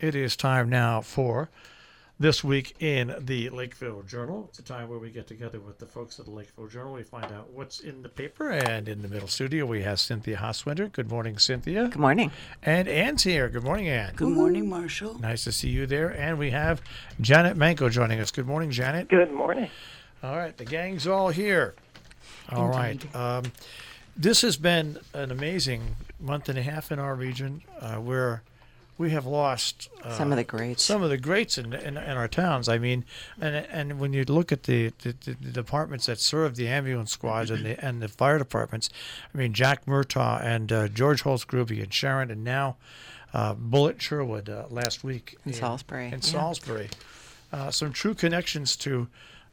It is time now for This Week in the Lakeville Journal. It's a time where we get together with the folks at the Lakeville Journal. We find out what's in the paper. And in the middle studio, we have Cynthia Hoswinder. Good morning, Cynthia. Good morning. And Ann's here. Good morning, Ann. Good morning, Marshall. Nice to see you there. And we have Janet Manko joining us. Good morning, Janet. Good morning. All right, the gang's all here. All right. This has been an amazing month and a half in our region where we have lost Some of the greats. Some of the greats in our towns. I mean, and when you look at the departments that serve the ambulance squads and the fire departments, I mean, Jack Murtaugh and George Holtz-Gruby and Sharon, and now Bullitt Sherwood last week in Salisbury. In Salisbury, some true connections to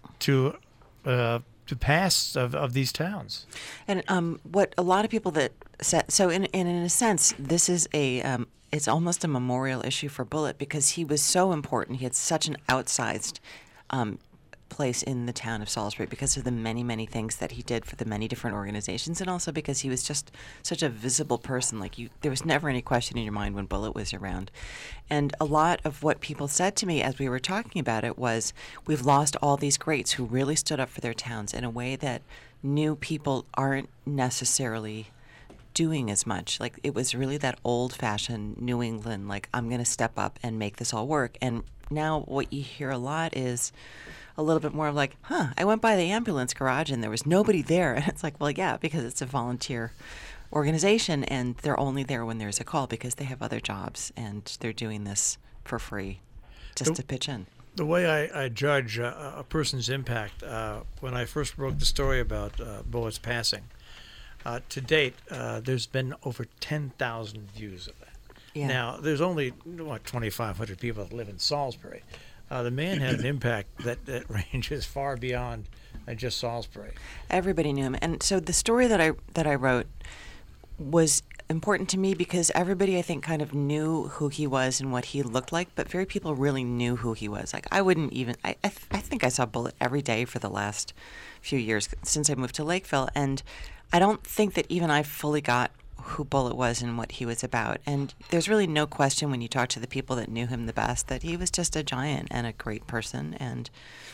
past of these towns. And what a lot of people that said, so in a sense, this is it's almost a memorial issue for Bullitt because he was so important. He had such an outsized place in the town of Salisbury because of the many, many things that he did for the many different organizations, and also because he was just such a visible person. There was never any question in your mind when Bullitt was around. And a lot of what people said to me as we were talking about it was, we've lost all these greats who really stood up for their towns in a way that new people aren't necessarily doing as much. Like, it was really that old-fashioned New England, like, I'm going to step up and make this all work. And now what you hear a lot is a little bit more of like, I went by the ambulance garage and there was nobody there. And it's like, well, yeah, because it's a volunteer organization and they're only there when there's a call because they have other jobs and they're doing this for free just to pitch in. The way I judge a person's impact, when I first broke the story about Bullitt's passing, to date, there's been over 10,000 views of that. Yeah. Now, there's only 2,500 people that live in Salisbury. The man had an impact that ranges far beyond just Salisbury. Everybody knew him, and so the story that I wrote was important to me because everybody, I think, kind of knew who he was and what he looked like, but very people really knew who he was. Like, I wouldn't even. I think I saw Bullitt every day for the last few years since I moved to Lakeville, and I don't think that even I fully got who Bullitt was and what he was about. And there's really no question when you talk to the people that knew him the best that he was just a giant and a great person and,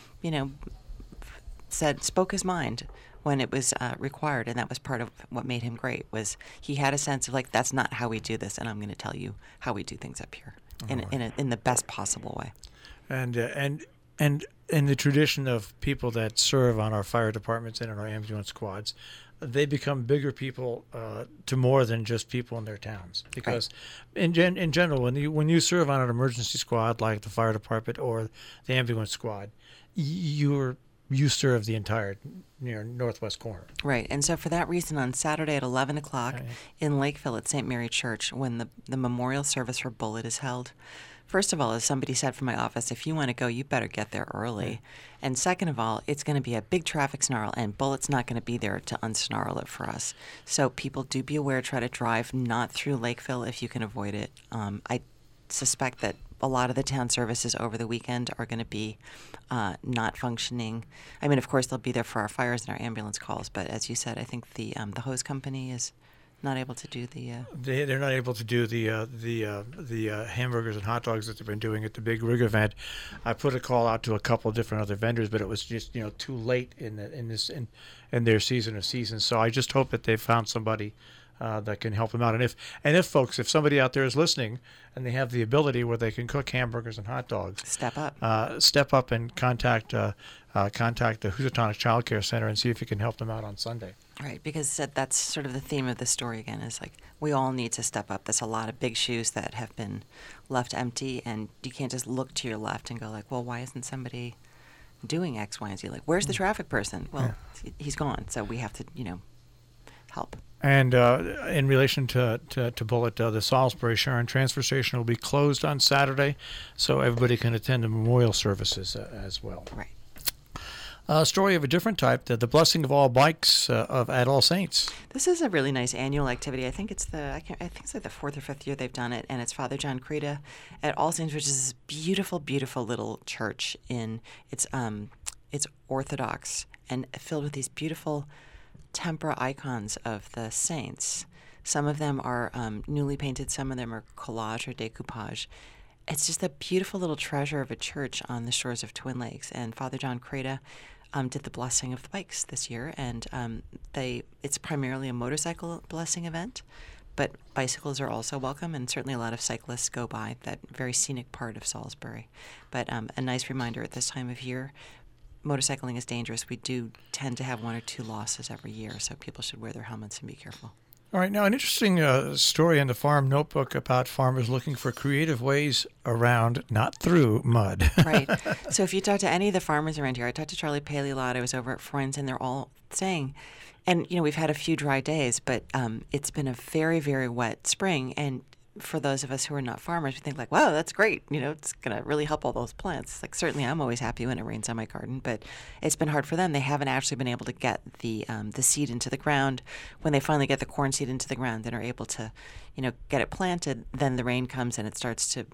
spoke his mind when it was required. And that was part of what made him great, was he had a sense of like, that's not how we do this. And I'm going to tell you how we do things up here in the best possible way. And in the tradition of people that serve on our fire departments and in our ambulance squads, they become bigger people to more than just people in their towns. Because in general, when you serve on an emergency squad like the fire department or the ambulance squad, you serve the entire northwest corner. Right. And so for that reason, on Saturday at 11 o'clock in Lakeville at St. Mary Church, when the memorial service for Bullitt is held, first of all, as somebody said from my office, if you want to go, you better get there early. And second of all, it's going to be a big traffic snarl, and Bullitt's not going to be there to unsnarl it for us. So people, do be aware, try to drive not through Lakeville if you can avoid it. I suspect that a lot of the town services over the weekend are going to be not functioning. I mean, of course, they'll be there for our fires and our ambulance calls, but as you said, I think the hose company is not able to do the. They're not able to do the hamburgers and hot dogs that they've been doing at the big rig event. I put a call out to a couple of different other vendors, but it was just too late in their season of seasons. So I just hope that they found somebody that can help them out. And if somebody out there is listening and they have the ability where they can cook hamburgers and hot dogs, step up and contact the Housatonic Child Care Center and see if you can help them out on Sunday. Right, because that's sort of the theme of the story again, is like we all need to step up. There's a lot of big shoes that have been left empty, and you can't just look to your left and go like, well, why isn't somebody doing X, Y, and Z? Like, where's the traffic person? Well, he's gone, so we have to, help. And in relation to Bullitt, the Salisbury Sharon Transfer Station will be closed on Saturday, so everybody can attend the memorial services as well. Right. A story of a different type, the Blessing of All Bikes at All Saints. This is a really nice annual activity. I think it's like the fourth or fifth year they've done it, and it's Father John Creda at All Saints, which is this beautiful, beautiful little church it's Orthodox and filled with these beautiful tempera icons of the saints. Some of them are newly painted, some of them are collage or decoupage. it's just a beautiful little treasure of a church on the shores of Twin Lakes. And Father John Creda did the blessing of the bikes this year, and it's primarily a motorcycle blessing event, but bicycles are also welcome, and certainly a lot of cyclists go by that very scenic part of Salisbury. But a nice reminder at this time of year, motorcycling is dangerous. We do tend to have 1 or 2 losses every year, so people should wear their helmets and be careful. All right. Now, an interesting story in the Farm Notebook about farmers looking for creative ways around, not through, mud. Right. So if you talk to any of the farmers around here, I talked to Charlie Paley a lot. I was over at Freund's, and they're all saying, and, we've had a few dry days, but it's been a very, very wet spring. And for those of us who are not farmers, we think like, wow, that's great. It's going to really help all those plants. Like, certainly I'm always happy when it rains on my garden, but it's been hard for them. They haven't actually been able to get the seed into the ground. When they finally get the corn seed into the ground and are able to, get it planted, then the rain comes and it starts to,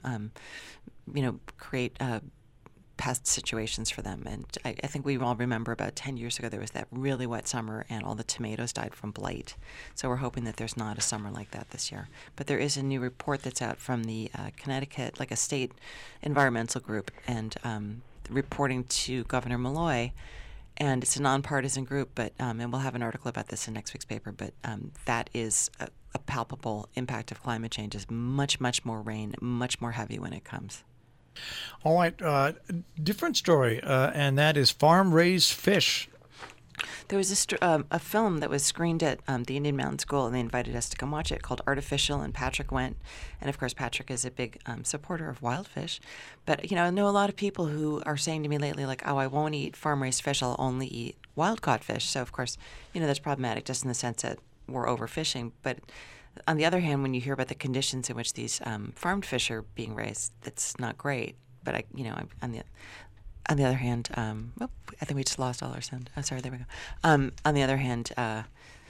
create pest situations for them. And I think we all remember about 10 years ago, there was that really wet summer and all the tomatoes died from blight. So we're hoping that there's not a summer like that this year. But there is a new report that's out from the Connecticut, like a state environmental group, and reporting to Governor Malloy. And it's a nonpartisan group, but and we'll have an article about this in next week's paper, but that is a palpable impact of climate change, is much, much more rain, much more heavy when it comes. All right, different story, and that is farm-raised fish. There was a film that was screened at the Indian Mountain School, and they invited us to come watch it, called Artificial, and Patrick went. And, of course, Patrick is a big supporter of wild fish. But, I know a lot of people who are saying to me lately, like, oh, I won't eat farm-raised fish, I'll only eat wild-caught fish. So, of course, that's problematic just in the sense that we're overfishing. But on the other hand, when you hear about the conditions in which these farmed fish are being raised, that's not great. But on the other hand, I think we just lost all our sound. Oh, sorry, there we go. On the other hand, a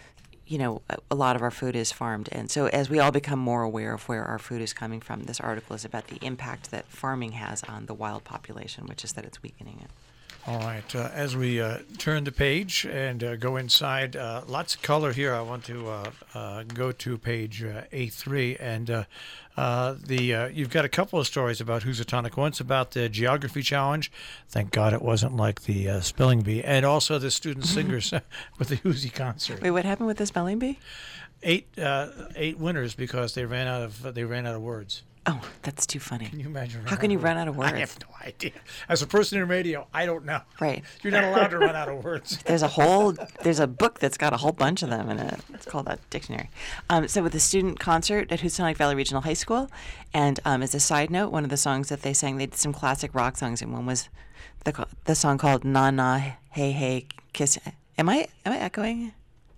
lot of our food is farmed, and so as we all become more aware of where our food is coming from, this article is about the impact that farming has on the wild population, which is that it's weakening it. All right. As we turn the page and go inside, lots of color here. I want to go to page A3, and you've got a couple of stories about Housatonic. One's about the geography challenge. Thank God it wasn't like the spelling bee, and also the student singers with the Husie concert. Wait, what happened with the spelling bee? 8 winners because they ran out of words. Oh, that's too funny. Can you imagine? How can you run out of words? I have no idea. As a person in radio, I don't know. Right. You're not allowed to run out of words. There's a book that's got a whole bunch of them in it. It's called a dictionary. So with the student concert at Housatonic Valley Regional High School, and as a side note, one of the songs that they sang, they did some classic rock songs, and one was the song called "Na Na Hey Hey Kiss." Am I echoing?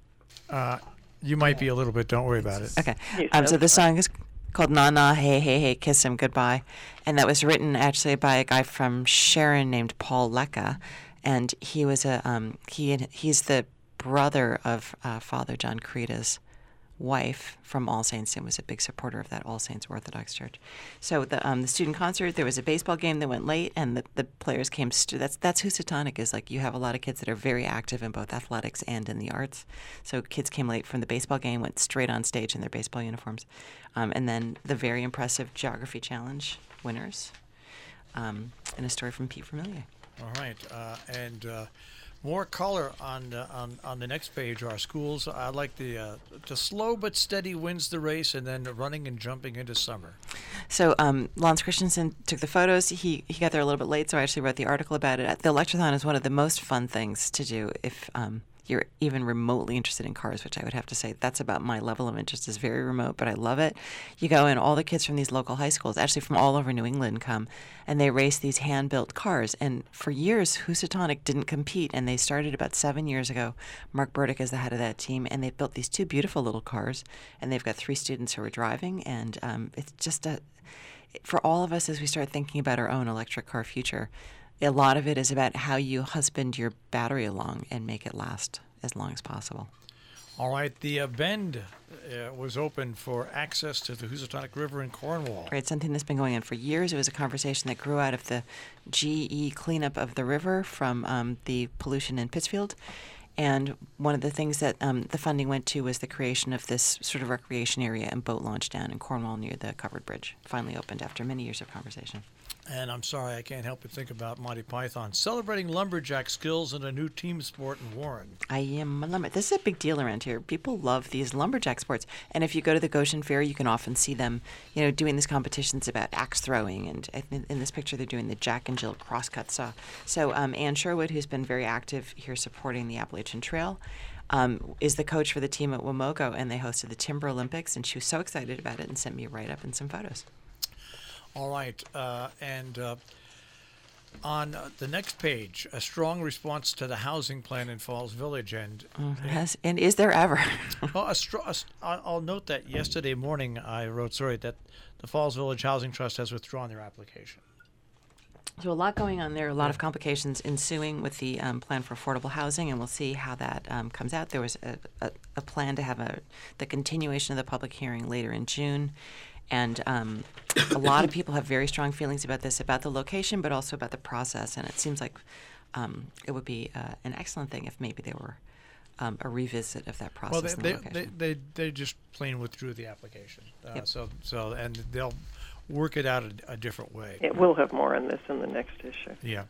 You might be a little bit. Don't worry about it. Okay. So the song is called "Na Na Hey Hey Hey Kiss Him Goodbye," and that was written actually by a guy from Sharon named Paul Lecca, and he was he's the brother of Father John Creda's wife from All Saints, and was a big supporter of that All Saints Orthodox Church. So the student concert, there was a baseball game that went late, and the players came. That's Housatonic, is like you have a lot of kids that are very active in both athletics and in the arts. So kids came late from the baseball game, went straight on stage in their baseball uniforms, and then the very impressive geography challenge winners, and a story from Pete Vermillier. All right, and more color on the next page. Our schools. I like the slow but steady wins the race, and then running and jumping into summer. So Lance Christensen took the photos. He got there a little bit late, so I actually wrote the article about it. The Electrothon is one of the most fun things to do if you're even remotely interested in cars, which I would have to say that's about my level of interest, is very remote, but I love it. You go and all the kids from these local high schools, actually from all over New England, come, and they race these hand-built cars. And for years, Housatonic didn't compete, and they started about 7 years ago. Mark Burdick is the head of that team, and they've built these 2 beautiful little cars, and they've got 3 students who are driving, and it's just for all of us as we start thinking about our own electric car future, a lot of it is about how you husband your battery along and make it last as long as possible. All right, the Bend was open for access to the Housatonic River in Cornwall. Right, something that's been going on for years. It was a conversation that grew out of the GE cleanup of the river from the pollution in Pittsfield. And one of the things that the funding went to was the creation of this sort of recreation area and boat launch down in Cornwall near the covered bridge. Finally opened after many years of conversation. And I'm sorry, I can't help but think about Monty Python celebrating lumberjack skills in a new team sport in Warren. I am a lumberjack. This is a big deal around here. People love these lumberjack sports. And if you go to the Goshen Fair, you can often see them, doing these competitions about axe throwing. And in this picture, they're doing the Jack and Jill crosscut saw. So Ann Sherwood, who's been very active here supporting the Appalachian Trail, is the coach for the team at Wamogo, and they hosted the Timber Olympics. And she was so excited about it and sent me a write-up and some photos. All right, on the next page, a strong response to the housing plan in Falls Village, and is there ever? Well, I'll note that yesterday morning I wrote, that the Falls Village Housing Trust has withdrawn their application. So a lot going on there, a lot of complications ensuing with the plan for affordable housing, and we'll see how that comes out. There was a plan to have the continuation of the public hearing later in June. And a lot of people have very strong feelings about this, about the location, but also about the process. And it seems like it would be an excellent thing if maybe there were a revisit of that process. Well, they just plain withdrew the application. Yep. So and they'll work it out a different way. Yeah, we'll have more on this in the next issue. Yeah.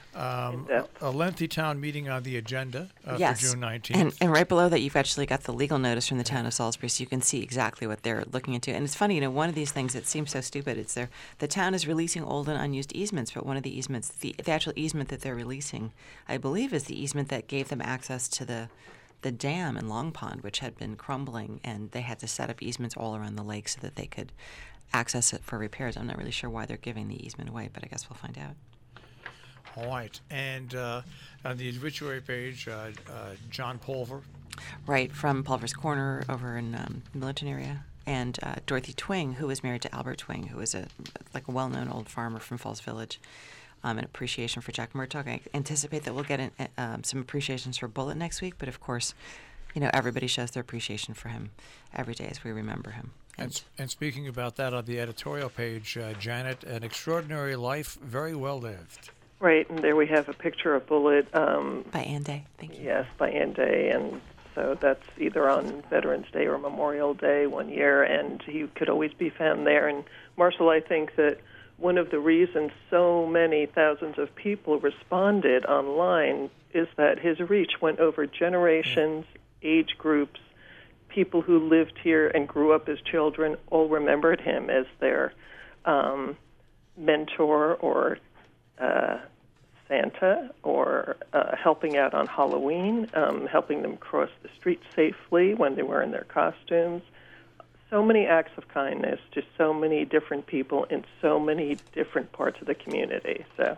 A lengthy town meeting on the agenda yes. for June 19th. And right below that, you've actually got the legal notice from the town of Salisbury, so you can see exactly what they're looking into. And it's funny, one of these things that seems so stupid, it's the town is releasing old and unused easements, but one of the easements, the actual easement that they're releasing, I believe, is the easement that gave them access to the dam in Long Pond, which had been crumbling, and they had to set up easements all around the lake so that they could access it for repairs. I'm not really sure why they're giving the easement away, but I guess we'll find out. All right. And on the obituary page, John Pulver. Right, from Pulver's Corner over in Millerton area. And Dorothy Twing, who was married to Albert Twing, who was a well-known old farmer from Falls Village. An appreciation for Jack Murtaugh. I anticipate that we'll get some appreciations for Bullitt next week, but of course, everybody shows their appreciation for him every day as we remember him. And speaking about that, on the editorial page, Janet, an extraordinary life, very well lived. Right, and there we have a picture of Bullitt. By Ann Day, thank you. Yes, by Ann Day, and so that's either on Veterans Day or Memorial Day one year, and he could always be found there. And Marshall, I think that one of the reasons so many thousands of people responded online is that his reach went over generations, age groups. People who lived here and grew up as children all remembered him as their mentor or Santa, or helping out on Halloween, helping them cross the street safely when they were in their costumes. So many acts of kindness to so many different people in so many different parts of the community. So,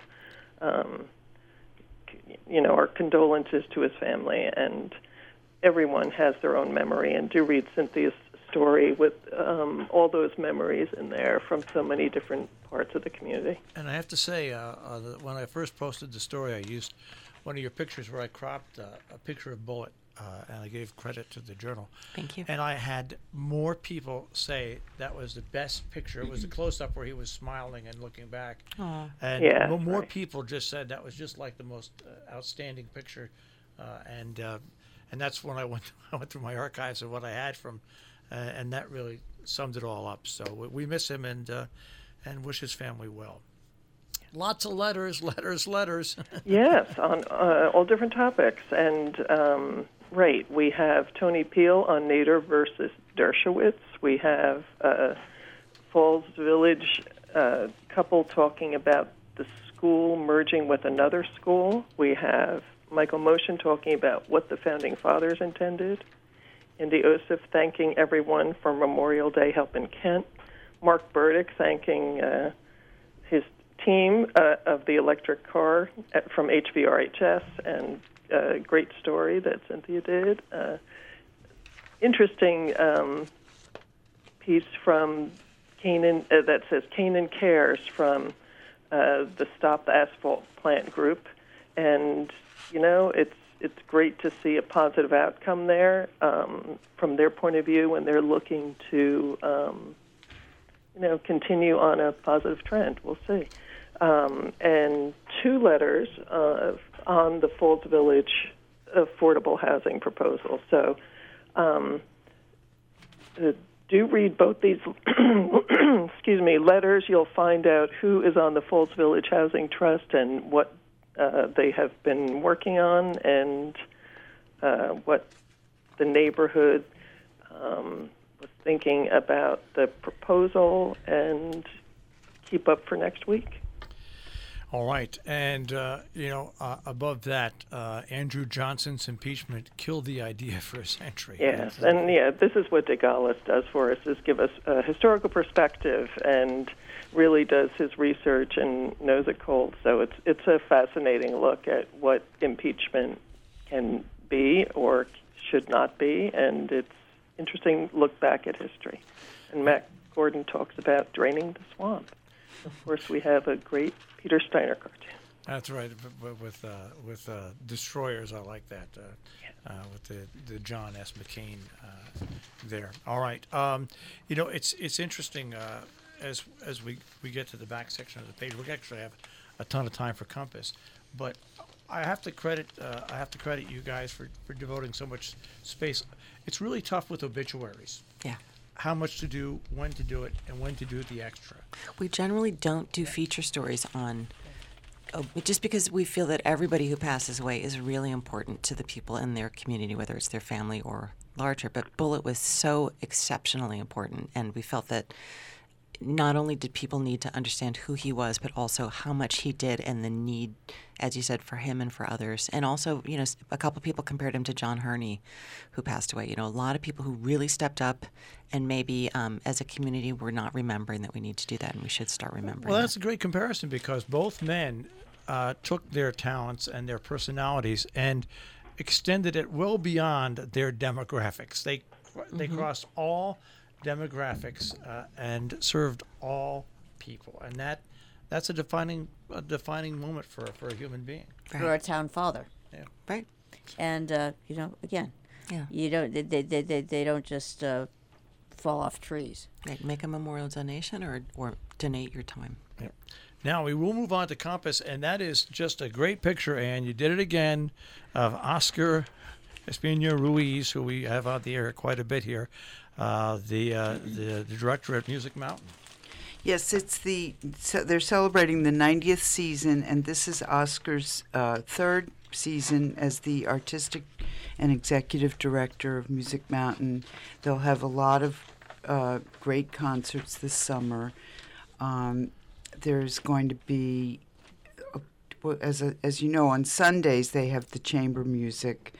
our condolences to his family, and everyone has their own memory, and do read Cynthia's story with all those memories in there from so many different parts of the community. And I have to say, when I first posted the story, I used one of your pictures where I cropped a picture of Bullitt, and I gave credit to the Journal. Thank you. And I had more people say that was the best picture. It was the close-up where he was smiling and looking back. Aww. And more right. people just said that was just like the most outstanding picture. And that's when I went through my archives of what I had from, and that really summed it all up. So we miss him and wish his family well. Lots of letters. Yes, on all different topics. And, right, we have Tony Peel on Nader versus Dershowitz. We have Falls Village couple talking about the school merging with another school. We have Michael Motion talking about what the Founding Fathers intended. Indy Osif thanking everyone for Memorial Day help in Kent. Mark Burdick thanking his team of the electric car from HVRHS, and a great story that Cynthia did. Interesting piece from Canaan that says Canaan Cares from the Stop the Asphalt Plant group, and it's great to see a positive outcome there from their point of view when they're looking to continue on a positive trend. We'll see. And two letters on the Falls Village affordable housing proposal. So do read both these letters. You'll find out who is on the Falls Village Housing Trust and what they have been working on, and what the neighborhood was thinking about the proposal, and keep up for next week. All right. And, above that, Andrew Johnson's impeachment killed the idea for a century. Yes, and this is what Dick Ollis does for us, is give us a historical perspective, and really does his research and knows it cold. So it's a fascinating look at what impeachment can be or should not be, and it's interesting look back at history. And Matt Gordon talks about draining the swamp. Of course, we have a great Peter Steiner cartoon. That's right. With destroyers, I like that. With the John S. McCain there. All right. It's interesting as we get to the back section of the page. We actually have a ton of time for Compass, but I have to credit you guys for devoting so much space. It's really tough with obituaries. Yeah. How much to do, when to do it, and when to do the extra. We generally don't do feature stories on, just because we feel that everybody who passes away is really important to the people in their community, whether it's their family or larger. But Bullitt was so exceptionally important, and we felt that not only did people need to understand who he was, but also how much he did, and the need, as you said, for him and for others. And also, a couple of people compared him to John Herney, who passed away. A lot of people who really stepped up, and maybe as a community we're not remembering that we need to do that, and we should start remembering. Well, that's a great comparison, because both men took their talents and their personalities and extended it well beyond their demographics. They crossed all demographics and served all people, and that's a defining moment for a human being. Right. For our town father. Yeah. Right. And again, yeah, you don't they don't just fall off trees. Right. Make a memorial donation or donate your time. Yeah. Now we will move on to Compass, and that is just a great picture, and you did it again, of Oscar Espino Ruiz, who we have on the air quite a bit here. The director at Music Mountain. Yes, they're celebrating the 90th season, and this is Oscar's third season as the artistic and executive director of Music Mountain. They'll have a lot of great concerts this summer. There's going to be, as you know, on Sundays they have the chamber music.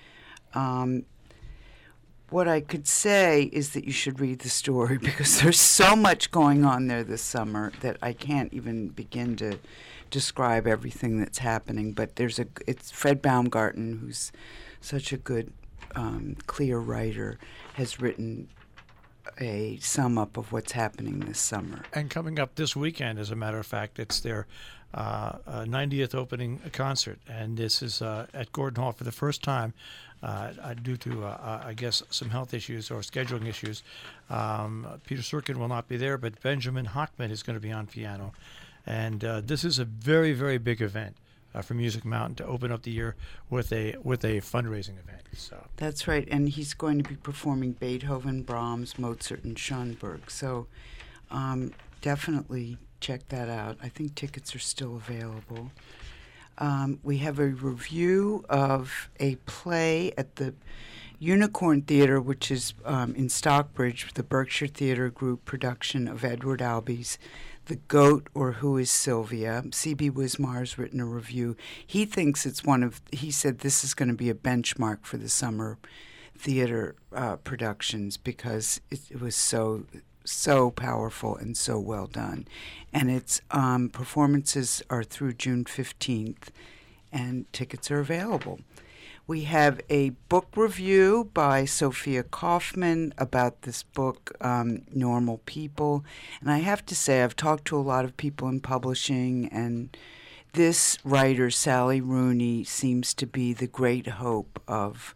What I could say is that you should read the story, because there's so much going on there this summer that I can't even begin to describe everything that's happening. But it's Fred Baumgarten, who's such a good, clear writer, has written a sum up of what's happening this summer. And coming up this weekend, as a matter of fact, it's their 90th opening concert, and this is at Gordon Hall for the first time. Due to, I guess, some health issues or scheduling issues. Peter Serkin will not be there, but Benjamin Hochman is going to be on piano. And this is a very, very big event for Music Mountain to open up the year with a fundraising event. So that's right, and he's going to be performing Beethoven, Brahms, Mozart, and Schoenberg. So definitely check that out. I think tickets are still available. We have a review of a play at the Unicorn Theater, which is in Stockbridge, the Berkshire Theater Group production of Edward Albee's The Goat, or Who is Sylvia? C.B. Wismar has written a review. He thinks he said this is going to be a benchmark for the summer theater productions, because it was so powerful and so well done. And its performances are through June 15th, and tickets are available. We have a book review by Sophia Kaufman about this book, Normal People. And I have to say, I've talked to a lot of people in publishing, and this writer, Sally Rooney, seems to be the great hope of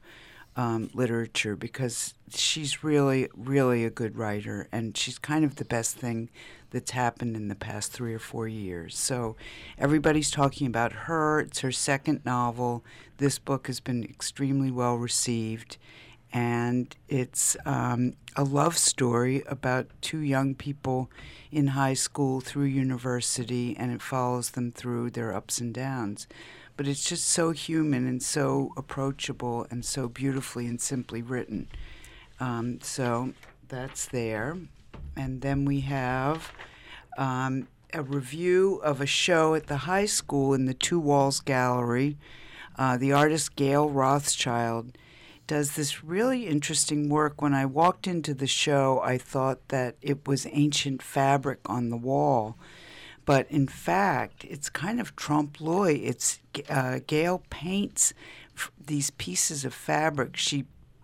literature, because she's really, really a good writer, and she's kind of the best thing that's happened in the past 3 or 4 years. So everybody's talking about her. It's her second novel. This book has been extremely well received, and it's a love story about two young people in high school through university, and it follows them through their ups and downs. But it's just so human and so approachable and so beautifully and simply written. So that's there. And then we have a review of a show at the high school in the Two Walls Gallery. The artist Gail Rothschild does this really interesting work. When I walked into the show, I thought that it was ancient fabric on the wall. But in fact, it's kind of trompe-l'oeil. It's Gail paints these pieces of fabric. She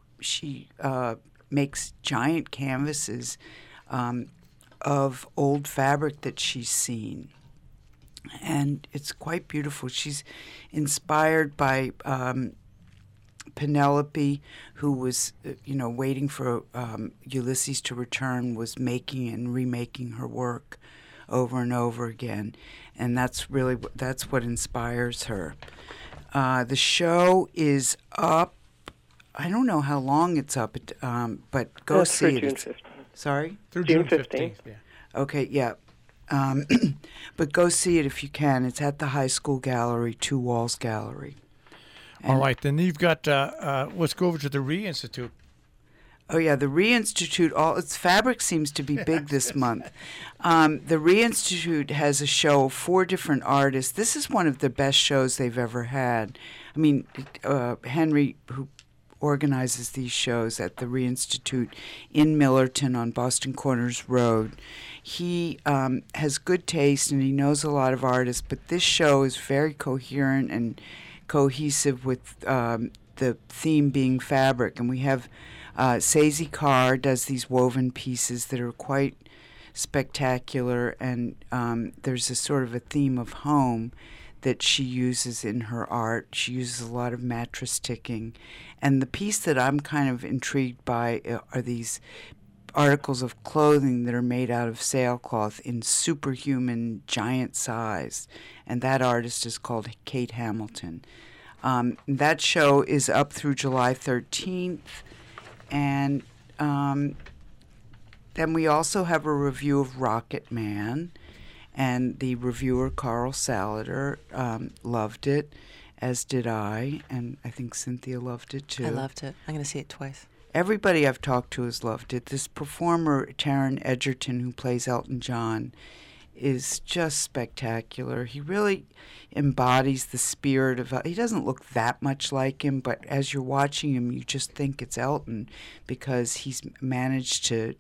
makes giant canvases of old fabric that she's seen, and it's quite beautiful. She's inspired by Penelope, who was, waiting for Ulysses to return, was making and remaking her work over and over again, and that's what inspires her. The show is up. I don't know how long it's up, but go see it. June 15th. Sorry? Through June June 15th. 15th. Yeah. Okay, yeah. But go see it if you can. It's at the high school gallery, Two Walls Gallery. All right, then you've got. Let's go over to the Re-Institute. Oh yeah, the Re-Institute. Its fabric seems to be big this month. The Re-Institute has a show of 4 different artists. This is one of the best shows they've ever had. I mean, Henry, who organizes these shows at the Re-Institute in Millerton on Boston Corners Road, he has good taste and he knows a lot of artists. But this show is very coherent and cohesive with the theme being fabric, and we have. Sazy Carr does these woven pieces that are quite spectacular, and there's a sort of a theme of home that she uses in her art. She uses a lot of mattress ticking. And the piece that I'm kind of intrigued by are these articles of clothing that are made out of sailcloth in superhuman giant size. And that artist is called Kate Hamilton. That show is up through July 13th. And then we also have a review of Rocket Man, and the reviewer, Carl Salader, loved it, as did I, and I think Cynthia loved it too. I loved it. I'm going to see it twice. Everybody I've talked to has loved it. This performer, Taron Egerton, who plays Elton John, is just spectacular. He really embodies the spirit of... he doesn't look that much like him, but as you're watching him, you just think it's Elton because he's managed to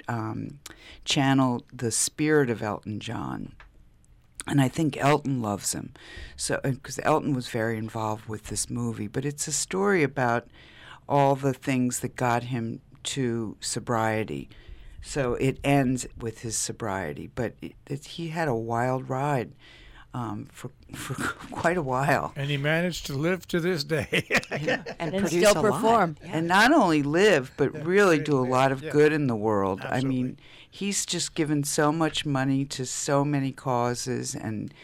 channel the spirit of Elton John. And I think Elton loves him, so because Elton was very involved with this movie. But it's a story about all the things that got him to sobriety. So it ends with his sobriety, but he had a wild ride for quite a while. And he managed to live to this day. And And produce still a lot. perform. Yeah. And not only live, but really do a lot of Yeah. good in the world. Absolutely. I mean, he's just given so much money to so many causes and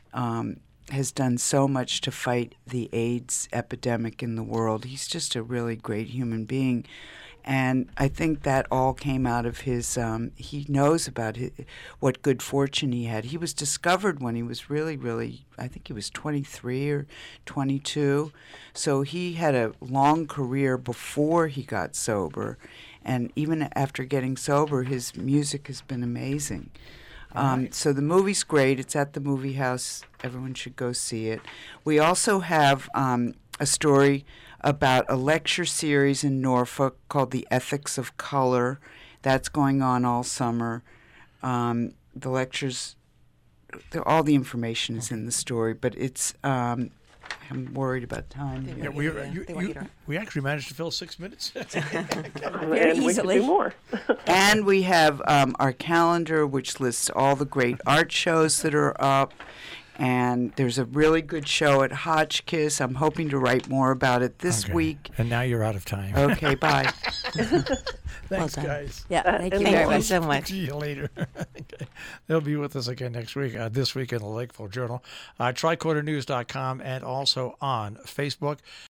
has done so much to fight the AIDS epidemic in the world. He's just a really great human being. And I think that all came out of his, he knows about what good fortune he had. He was discovered when he was really, I think he was 23 or 22. So he had a long career before he got sober. And even after getting sober, his music has been amazing. So the movie's great. It's at the Movie House. Everyone should go see it. We also have a story about a lecture series in Norfolk called The Ethics of Color. That's going on all summer. The lectures, all the information is in the story, but it's, I'm worried about time. They Yeah, want we actually managed to fill 6 minutes. And we can easily. do more. And we have our calendar, which lists all the great art shows that are up. And there's a really good show at Hotchkiss. I'm hoping to write more about it this Okay. week. And now you're out of time. Okay, bye. Thanks, done. guys. Yeah, thank you and very Thank you much. so much. See you later. Okay. They'll be with us again next week, this week in the Lakeville Journal, tricordernews.com, and also on Facebook.